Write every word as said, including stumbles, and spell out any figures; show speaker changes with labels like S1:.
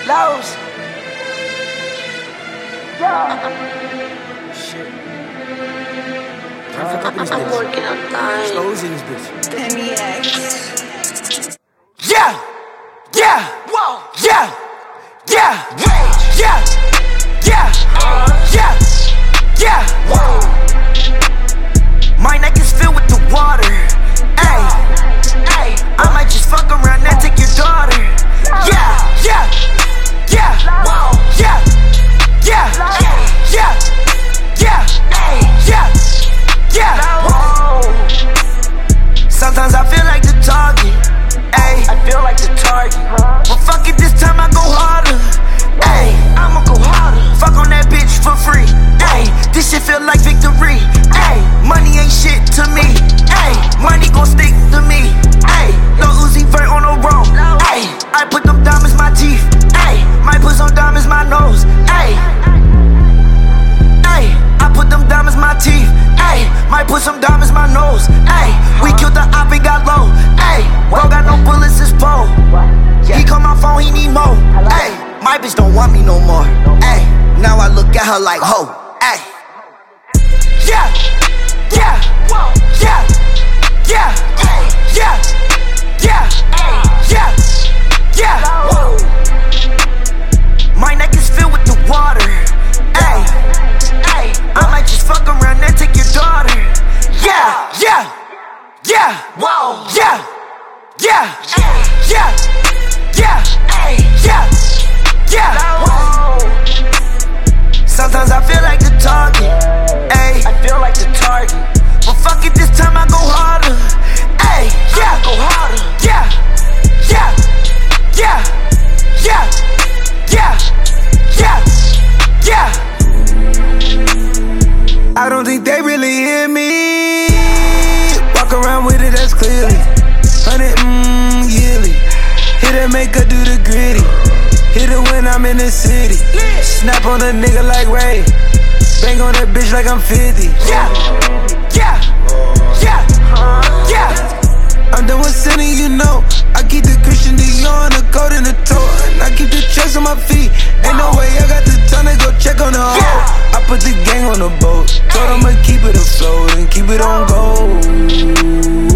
S1: Lowe's. Yeah. Shit. I'm working on time. Slows in this bitch. Yeah. Yeah. Whoa. Yeah. Yeah. Rage. Yeah. Yeah. Uh. Yeah. Yeah. Whoa. My neck is filled with the water. Ayy. Ayy. I might just fuck around and take your daughter. Yeah. Yeah. Yeah. Whoa. Yeah. Yeah. Yeah. Yeah. Yeah. Yeah. Whoa. Sometimes I feel like the target. Ayy. I feel like the target. But fuck it, this time I go harder. Ayy. I'ma go harder. Fuck on that bitch for free. Ayy. This shit feel like victory. Ayy. Money ain't shit to me. Ayy. Money gon' stick to me. Ayy. No Uzi Vert on the road. Ayy. I put them diamonds my teeth. Ayy. Might put some diamonds my nose. Ayy. Ayy. I put them diamonds my teeth. Ayy. Might put some diamonds my nose. Ayy. We killed the op and got low. Ayy. Bro got no bullets, it's pole. He call my phone, he need more. Ayy. My bitch don't want me no more. Ayy. Now I look at her like ho. Ayy. Yeah. Yeah. Yeah. Yeah. Yeah. Yeah. Yeah. Yeah. Whoa. My neck is filled with the water. Ayy. Ayy. I might just fuck around and take your daughter. Yeah. Yeah. Yeah. Whoa. Yeah. Yeah. Yeah. Yeah. Yeah. Yeah. Whoa. Sometimes I feel like the target. Ayy. I feel like the target. But fuck it, this time I go harder. Ayy. Yeah. Go harder. Yeah. Yeah. Yeah. Yeah. Yeah. Yeah. Yeah.
S2: I don't think they really hear me. Walk around with it, that's clearly. Hundred mmm yearly. Hit it, make her do the gritty. Hit it when I'm in the city. Snap on a nigga like Ray. Bang on that bitch like I'm fifty.
S1: Yeah. Yeah. Yeah. Yeah.
S2: I'm done with sinning, you know. I keep the Christian Dior on the coat and the toe. And I keep the checks on my feet. Ain't no way I got the time to go check on the hoe. I put the gang on the boat. Told I'ma keep it afloat and keep it on gold.